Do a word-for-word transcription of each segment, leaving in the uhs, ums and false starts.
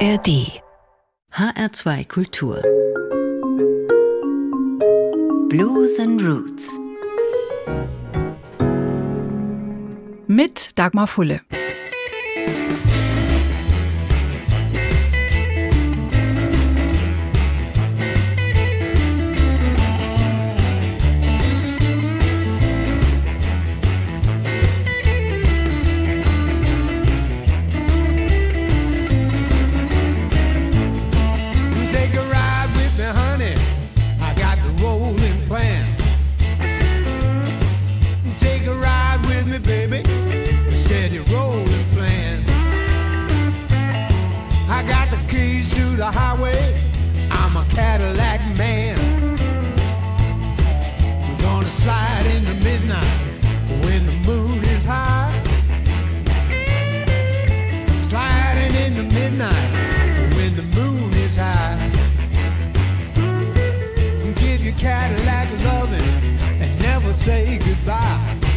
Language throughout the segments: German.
R D H R zwei Kultur Blues and Roots mit Dagmar Fulle. Highway, I'm a Cadillac man. We're gonna slide into midnight when the moon is high. Sliding into midnight when the moon is high. Give your Cadillac loving and never say goodbye.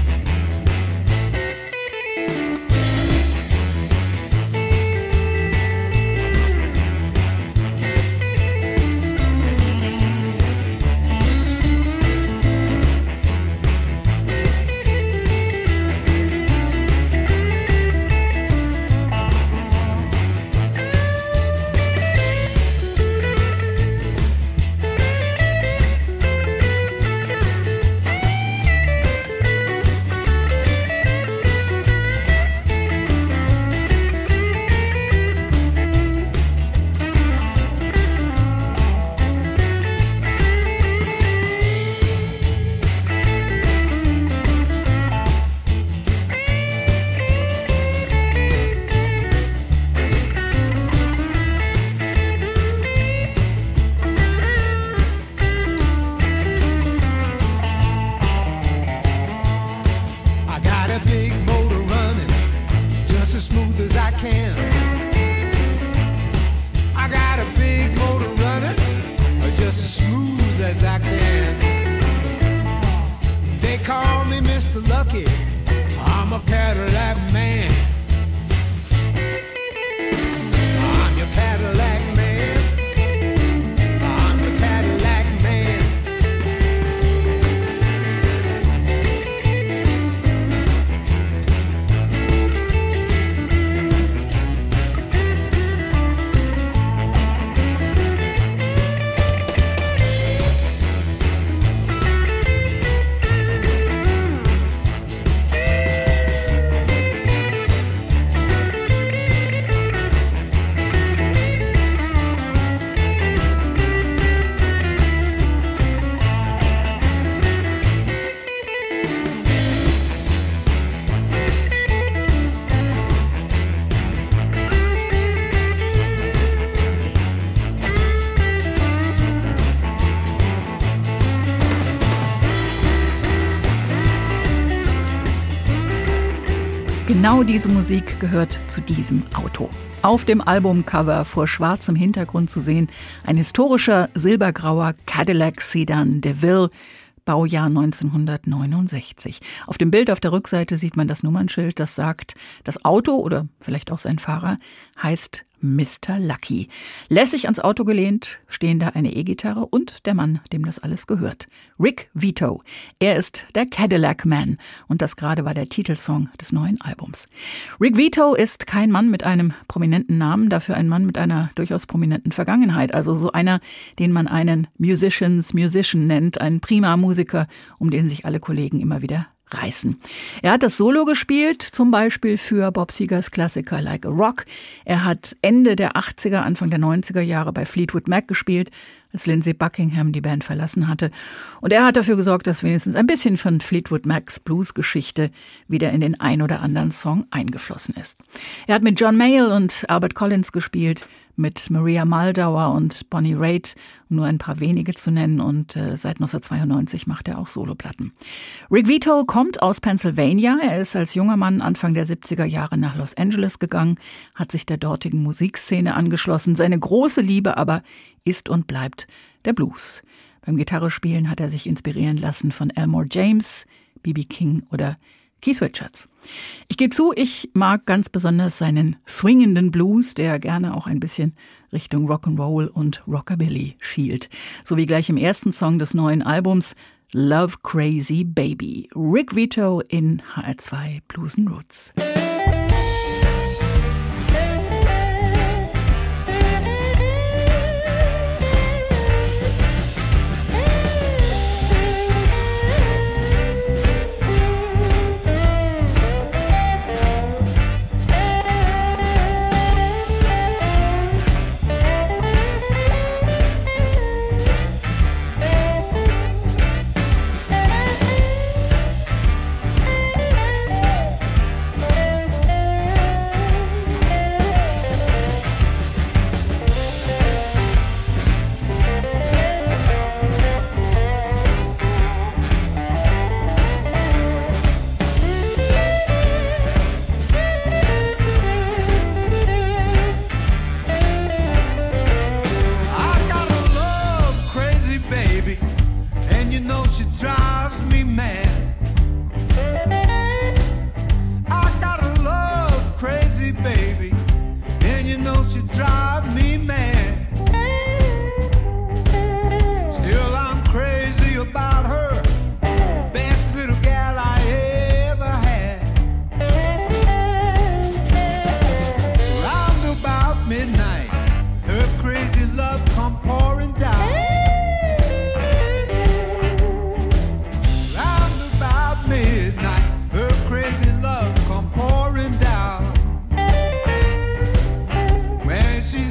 Genau diese Musik gehört zu diesem Auto. Auf dem Albumcover vor schwarzem Hintergrund zu sehen, ein historischer silbergrauer Cadillac Sedan DeVille, Baujahr neunzehnhundertneunundsechzig. Auf dem Bild auf der Rückseite sieht man das Nummernschild, das sagt, das Auto oder vielleicht auch sein Fahrer heißt Mister Lucky. Lässig ans Auto gelehnt stehen da eine E-Gitarre und der Mann, dem das alles gehört. Rick Vito. Er ist der Cadillac Man und das gerade war der Titelsong des neuen Albums. Rick Vito ist kein Mann mit einem prominenten Namen, dafür ein Mann mit einer durchaus prominenten Vergangenheit. Also so einer, den man einen Musicians Musician nennt, ein prima Musiker, um den sich alle Kollegen immer wieder reißen. Er hat das Solo gespielt, zum Beispiel für Bob Segers Klassiker Like a Rock. Er hat Ende der achtziger, Anfang der neunziger Jahre bei Fleetwood Mac gespielt, als Lindsey Buckingham die Band verlassen hatte. Und er hat dafür gesorgt, dass wenigstens ein bisschen von Fleetwood Macs Blues-Geschichte wieder in den ein oder anderen Song eingeflossen ist. Er hat mit John Mayall und Albert Collins gespielt, mit Maria Muldaur und Bonnie Raitt, um nur ein paar wenige zu nennen. Und äh, seit neunzehnhundertzweiundneunzig macht er auch Soloplatten. Rick Vito kommt aus Pennsylvania. Er ist als junger Mann Anfang der siebziger Jahre nach Los Angeles gegangen, hat sich der dortigen Musikszene angeschlossen. Seine große Liebe aber ist und bleibt der Blues. Beim Gitarrespielen hat er sich inspirieren lassen von Elmore James, B B King oder Keith Richards. Ich gebe zu, ich mag ganz besonders seinen swingenden Blues, der gerne auch ein bisschen Richtung Rock'n'Roll und Rockabilly schielt. So wie gleich im ersten Song des neuen Albums Love Crazy Baby. Rick Vito in H R zwei Blues and Roots. When she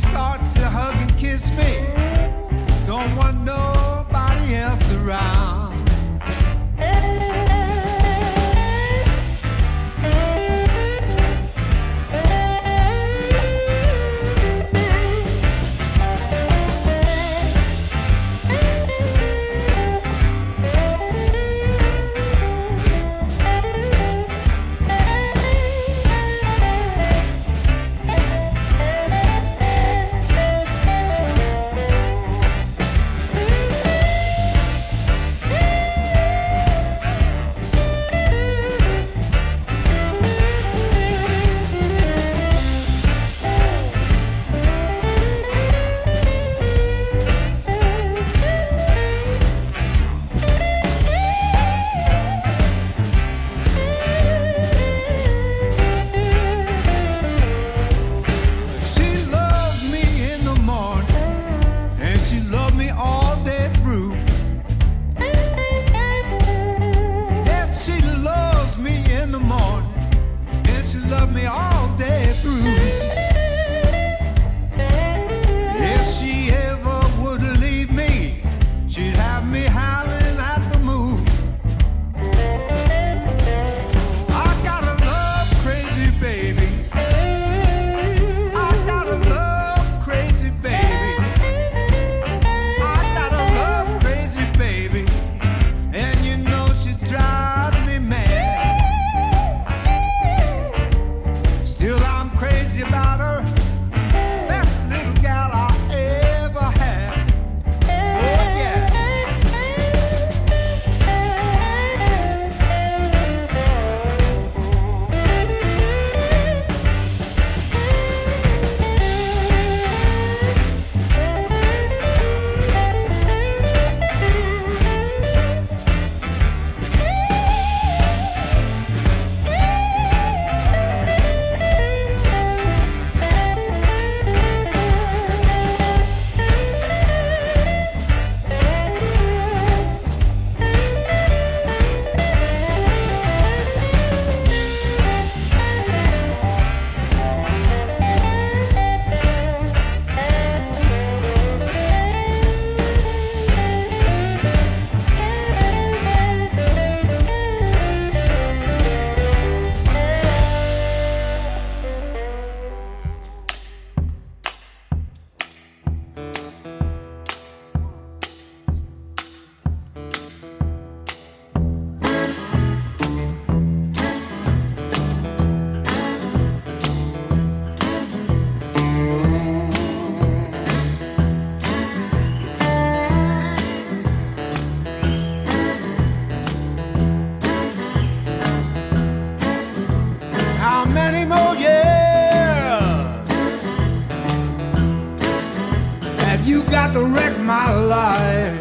life.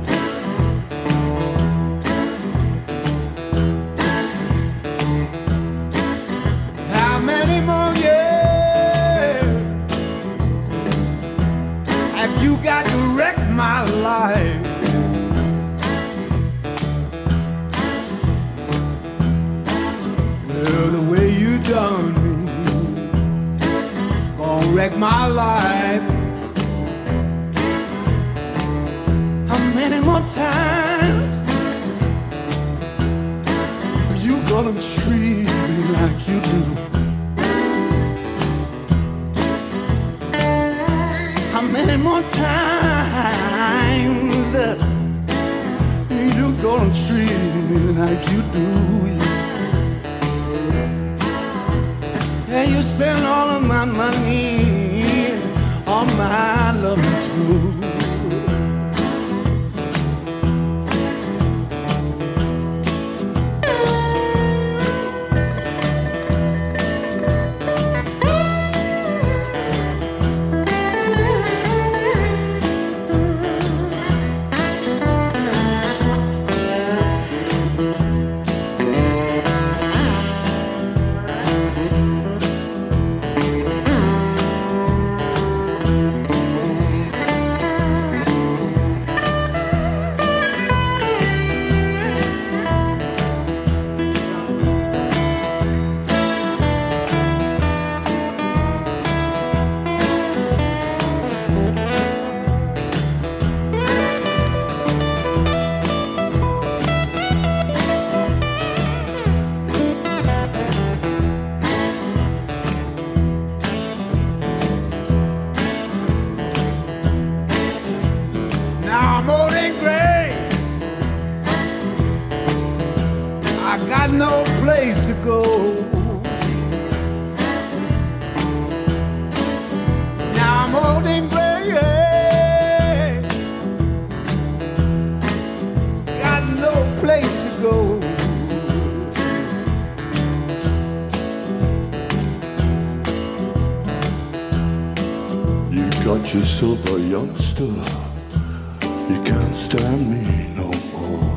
How many more years have you got to wreck my life? Well, the way you done me gonna wreck my life. How many more times are you gonna treat me like you do? How many more times are you gonna treat me like you do? Yeah, you spend all of my money on my love too. No place to go. Now I'm old and gray, got no place to go. You got yourself a youngster, you can't stand me no more.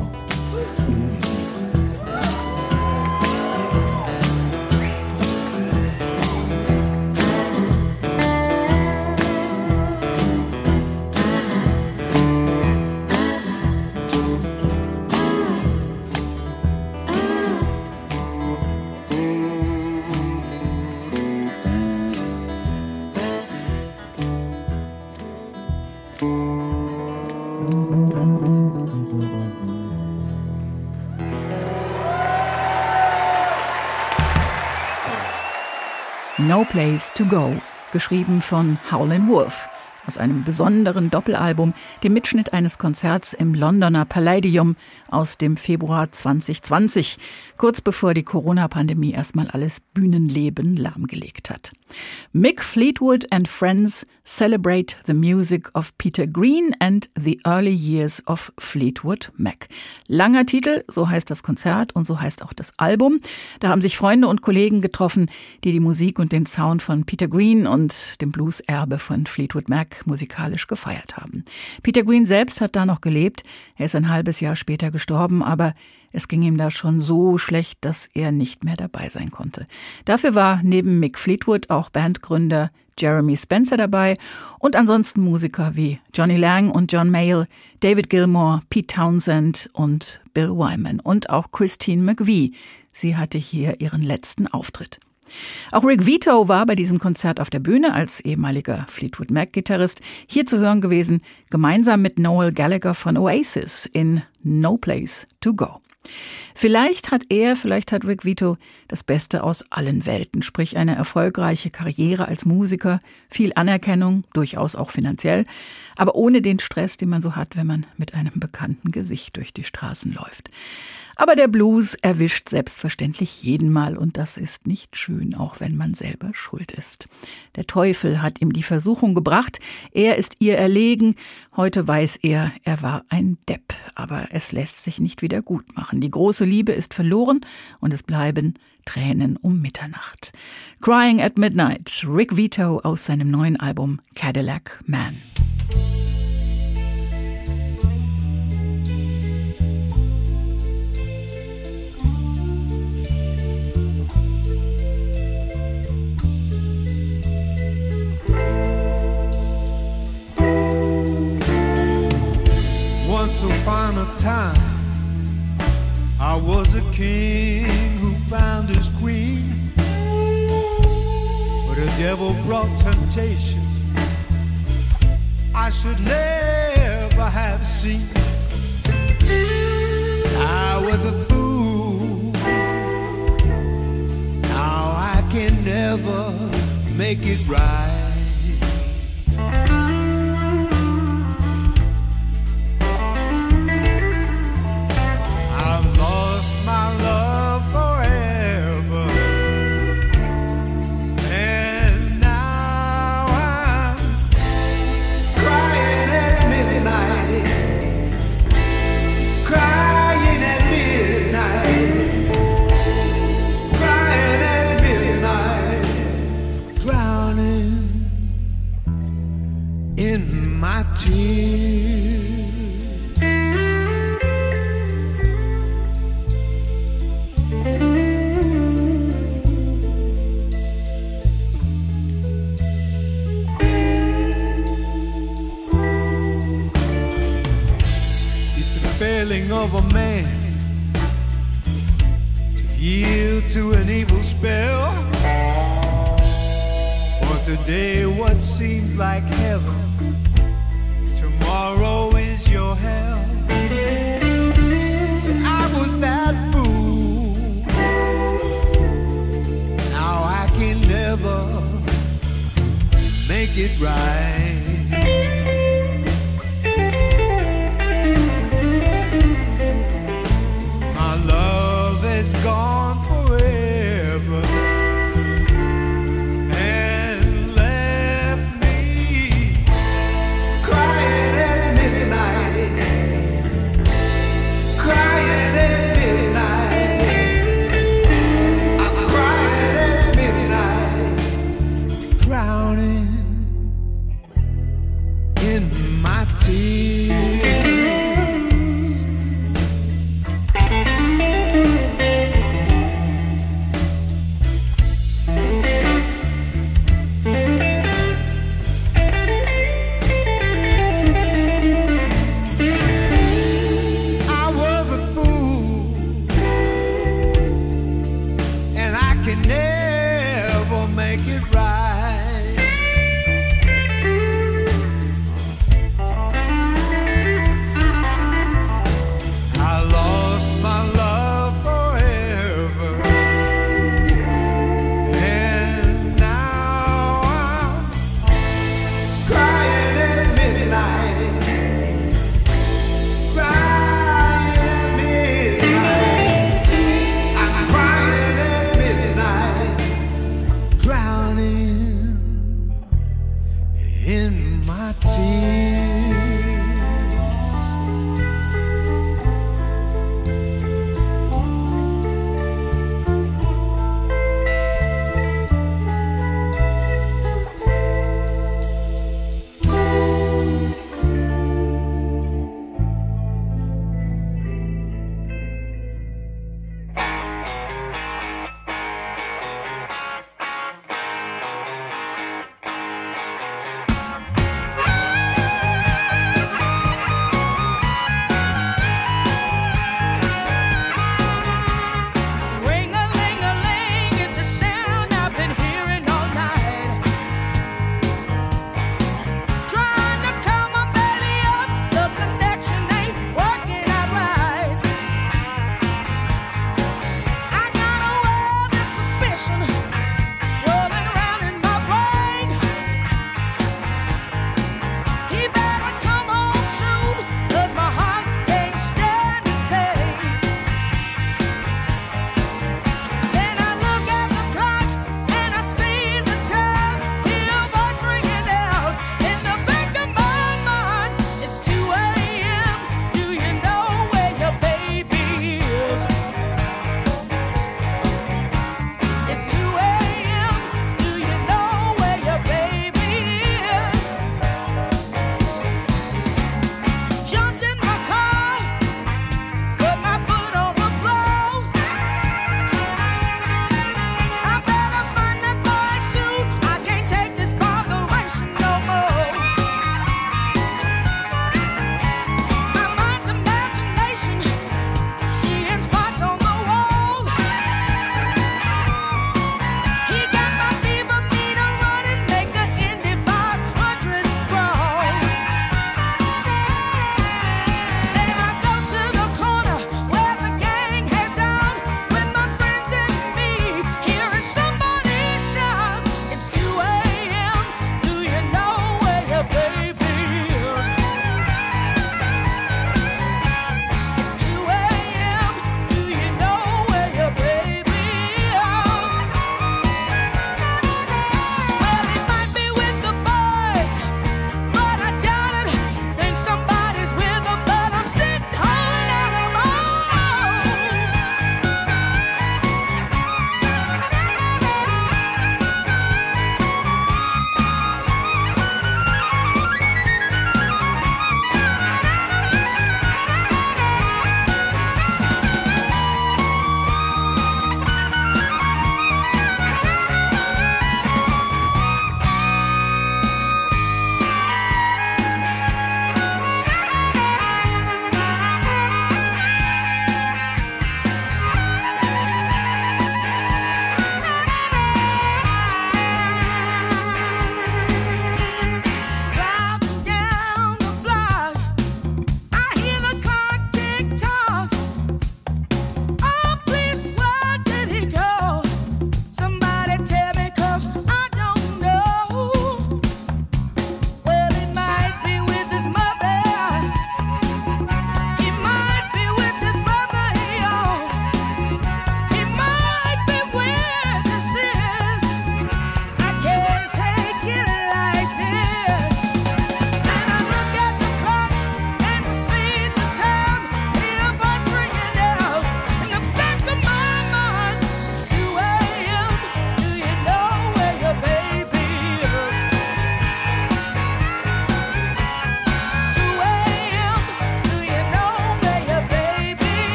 No Place to Go, geschrieben von Howlin' Wolf, aus einem besonderen Doppelalbum, dem Mitschnitt eines Konzerts im Londoner Palladium aus dem Februar zwanzig zwanzig, kurz bevor die Corona-Pandemie erstmal alles Bühnenleben lahmgelegt hat. Mick Fleetwood and Friends celebrate the music of Peter Green and the early years of Fleetwood Mac. Langer Titel, so heißt das Konzert und so heißt auch das Album. Da haben sich Freunde und Kollegen getroffen, die die Musik und den Sound von Peter Green und dem Blues-Erbe von Fleetwood Mac musikalisch gefeiert haben. Peter Green selbst hat da noch gelebt. Er ist ein halbes Jahr später gestorben, aber es ging ihm da schon so schlecht, dass er nicht mehr dabei sein konnte. Dafür war neben Mick Fleetwood auch Bandgründer Jeremy Spencer dabei und ansonsten Musiker wie Johnny Lang und John Mayall, David Gilmour, Pete Townsend und Bill Wyman und auch Christine McVie. Sie hatte hier ihren letzten Auftritt. Auch Rick Vito war bei diesem Konzert auf der Bühne als ehemaliger Fleetwood Mac-Gitarrist hier zu hören gewesen, gemeinsam mit Noel Gallagher von Oasis in No Place to Go. Vielleicht hat er, vielleicht hat Rick Vito das Beste aus allen Welten, sprich eine erfolgreiche Karriere als Musiker, viel Anerkennung, durchaus auch finanziell, aber ohne den Stress, den man so hat, wenn man mit einem bekannten Gesicht durch die Straßen läuft. Aber der Blues erwischt selbstverständlich jeden Mal und das ist nicht schön, auch wenn man selber schuld ist. Der Teufel hat ihm die Versuchung gebracht, er ist ihr erlegen. Heute weiß er, er war ein Depp, aber es lässt sich nicht wieder gut machen. Die große Liebe ist verloren und es bleiben Tränen um Mitternacht. Crying at Midnight, Rick Vito aus seinem neuen Album Cadillac Man. a king who found his queen, but the devil brought temptation I should never have seen. I was a fool, now I can never make it right. Of a man to yield to an evil spell, for today what seems like heaven, tomorrow is your hell. But I was that fool, now I can never make it right. Gone forever and left me crying at midnight, crying at midnight, I'm crying at midnight, drowning in my tears. Drowning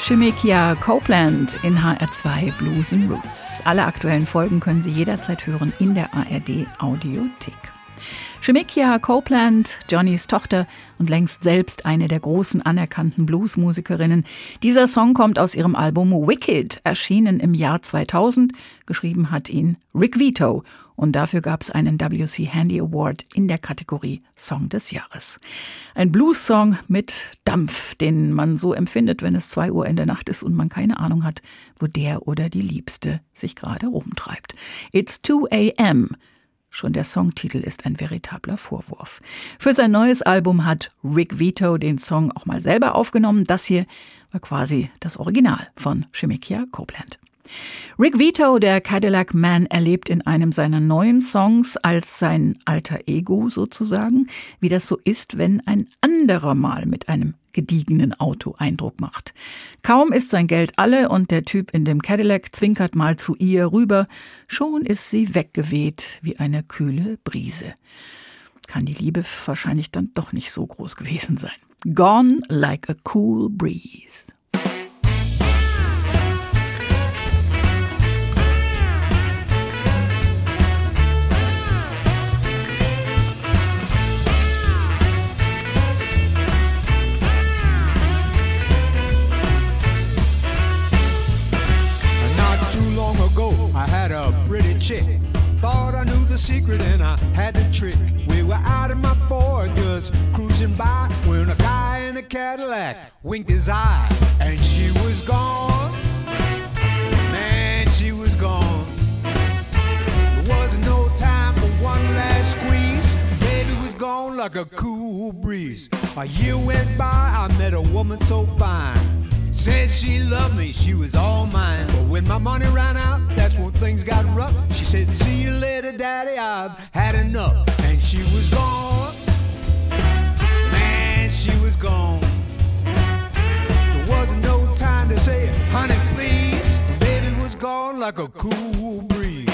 Shemekia Copeland in H R zwei Blues and Roots. Alle aktuellen Folgen können Sie jederzeit hören in der A R D Audiothek. Shemekia Copeland, Johnnys Tochter und längst selbst eine der großen anerkannten Bluesmusikerinnen. Dieser Song kommt aus ihrem Album Wicked, erschienen im Jahr zweitausend. Geschrieben hat ihn Rick Vito. Und dafür gab es einen W C Handy Award in der Kategorie Song des Jahres. Ein Blues-Song mit Dampf, den man so empfindet, wenn es zwei Uhr in der Nacht ist und man keine Ahnung hat, wo der oder die Liebste sich gerade rumtreibt. It's two a m Schon der Songtitel ist ein veritabler Vorwurf. Für sein neues Album hat Rick Vito den Song auch mal selber aufgenommen. Das hier war quasi das Original von Shemekia Copeland. Rick Vito, der Cadillac Man, erlebt in einem seiner neuen Songs als sein alter Ego sozusagen, wie das so ist, wenn ein anderer mal mit einem gediegenen Auto Eindruck macht. Kaum ist sein Geld alle und der Typ in dem Cadillac zwinkert mal zu ihr rüber, schon ist sie weggeweht wie eine kühle Brise. Kann die Liebe wahrscheinlich dann doch nicht so groß gewesen sein. Gone like a cool breeze. I had a pretty chick, thought I knew the secret and I had the trick. We were out in my Ford just cruising by when a guy in a Cadillac winked his eye and she was gone. Man, she was gone. There wasn't no time for one last squeeze. Baby was gone like a cool breeze. A year went by, I met a woman so fine. Said she loved me, she was all mine. But when my money ran out, that's when things got rough. She said, see you later, daddy, I've had enough. And she was gone. Man, she was gone. There wasn't no time to say, honey, please. Baby was gone like a cool breeze.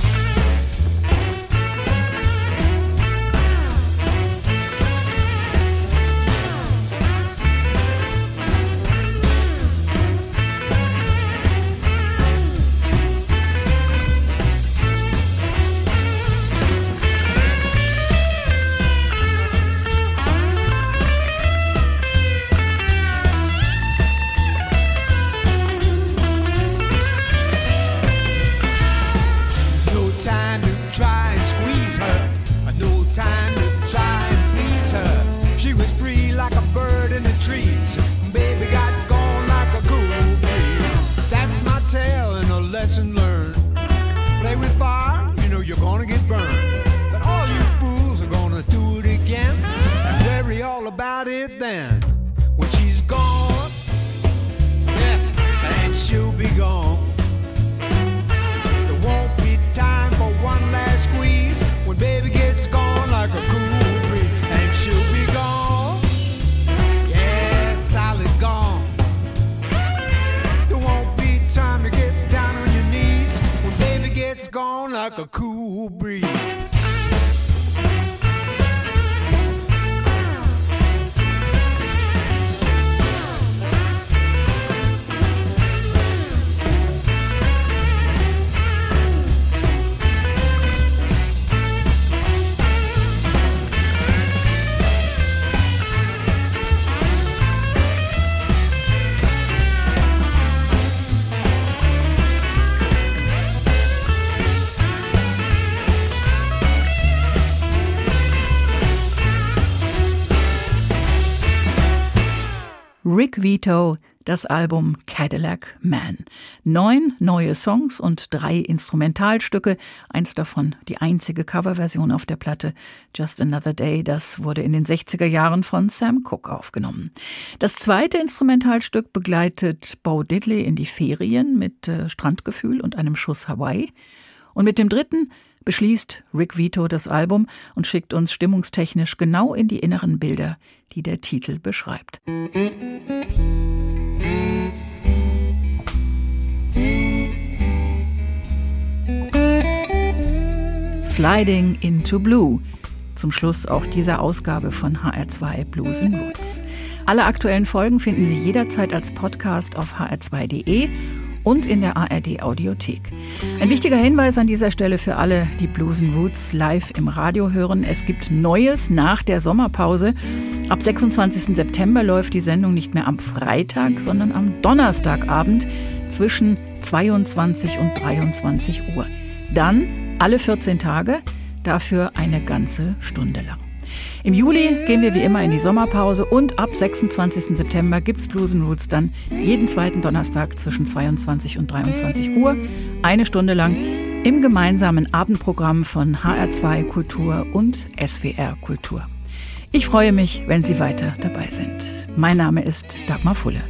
Lesson learned. Play with fire, you know you're gonna get burned. But all you fools are gonna do it again and worry all about it then. When she's gone, yeah, and she'll be gone. There won't be time for one last squeeze when baby gets gone like a cool breeze. And she'll be gone, yeah, solid gone. There won't be time to get down on your knees when baby gets gone like a cool breeze. Rick Vito, das Album Cadillac Man. Neun neue Songs und drei Instrumentalstücke. Eins davon die einzige Coverversion auf der Platte Just Another Day. Das wurde in den sechziger Jahren von Sam Cooke aufgenommen. Das zweite Instrumentalstück begleitet Bo Diddley in die Ferien mit äh, Strandgefühl und einem Schuss Hawaii. Und mit dem dritten beschließt Rick Vito das Album und schickt uns stimmungstechnisch genau in die inneren Bilder, die der Titel beschreibt. Sliding into Blue. zum Schluss auch dieser Ausgabe von H R zwei Blues and Roots. Alle aktuellen Folgen finden Sie jederzeit als Podcast auf h r zwei punkt d e und in der A R D Audiothek. Ein wichtiger Hinweis an dieser Stelle für alle, die Blues and Roots live im Radio hören. Es gibt Neues nach der Sommerpause. Ab sechsundzwanzigsten September läuft die Sendung nicht mehr am Freitag, sondern am Donnerstagabend zwischen zweiundzwanzig und dreiundzwanzig Uhr. Dann alle vierzehn Tage, dafür eine ganze Stunde lang. Im Juli gehen wir wie immer in die Sommerpause und ab sechsundzwanzigsten September gibt's Blues and Roots dann jeden zweiten Donnerstag zwischen zweiundzwanzig und dreiundzwanzig Uhr, eine Stunde lang im gemeinsamen Abendprogramm von H R zwei Kultur und S W R Kultur. Ich freue mich, wenn Sie weiter dabei sind. Mein Name ist Dagmar Fulle.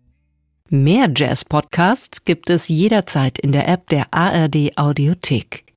Mehr Jazz-Podcasts gibt es jederzeit in der App der A R D Audiothek.